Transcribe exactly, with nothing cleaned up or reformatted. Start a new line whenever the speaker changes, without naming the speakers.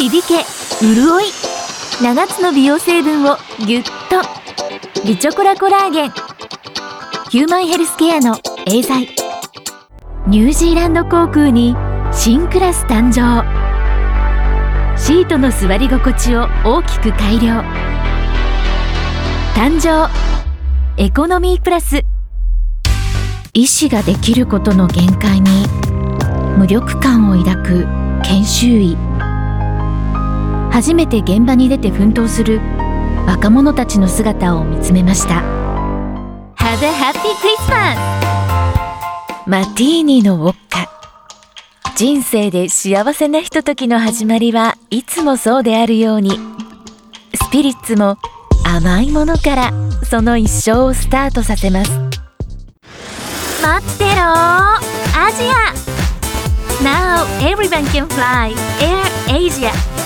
響け潤いななつの美容成分をぎゅっとビチョコラコラーゲン、ヒューマンヘルスケアのエーザイ。ニュージーランド航空に新クラス誕生。シートの座り心地を大きく改良。誕生エコノミープラス。医師ができることの限界に無力感を抱く研修医。初めて現場に出て奮闘する若者たちの姿を見つめました。 Have a happy Christmas! マティーニのウォッカ。人生で幸せなひとときの始まりはいつもそうであるように、スピリッツも甘いものからその一生をスタートさせます。待ってろー、アジア Now everyone can fly Air Asia